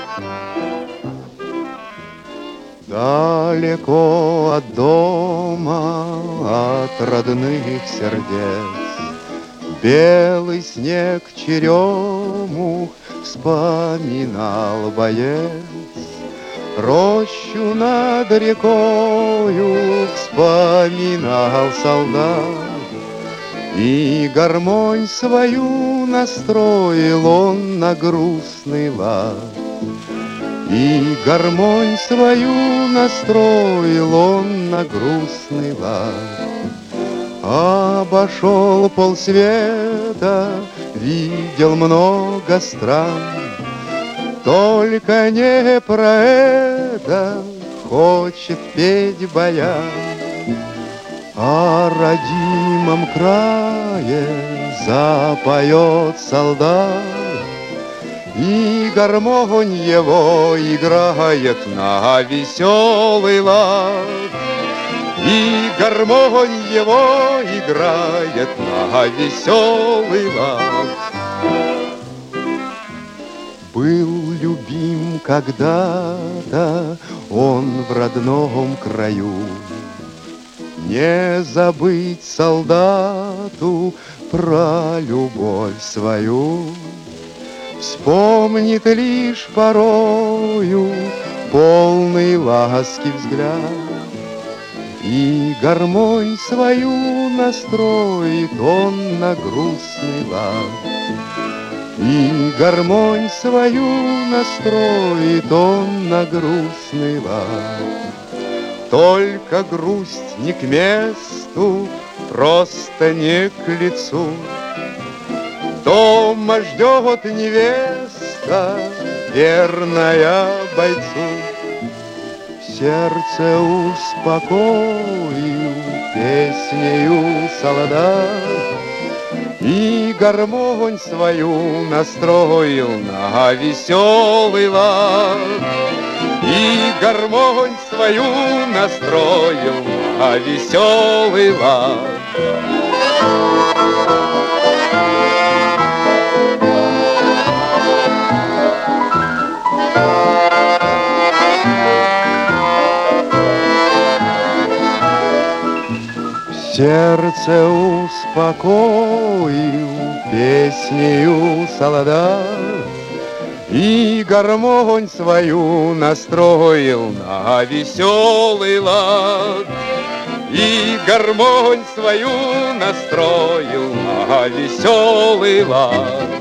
Далеко от дома, от родных сердец, белый снег черемух вспоминал боец. Рощу над рекою вспоминал солдат, и гармонь свою настроил он на грустный лад. И гармонь свою настроил он на грустный лад. Обошел полсвета, видел много стран, только не про это хочет петь баян. О родимом крае запоет солдат, и гармонь его играет на веселый лад. И гармонь его играет на веселый лад. Был любим когда-то он в родном краю, не забыть солдату про любовь свою. Вспомнит лишь порою полный ласки взгляд, и гармонь свою настроит он на грустный лад. И гармонь свою настроит он на грустный лад. Только грусть не к месту, просто не к лицу. Дома ждет невеста, верная бойцу. Сердце успокоил песнею солдат, и гармонь свою настроил на веселый лад. И гармонь свою настроил на веселый лад. Сердце успокоил песнею солдат, и гармонь свою настроил на веселый лад. И гармонь свою настроил на веселый лад.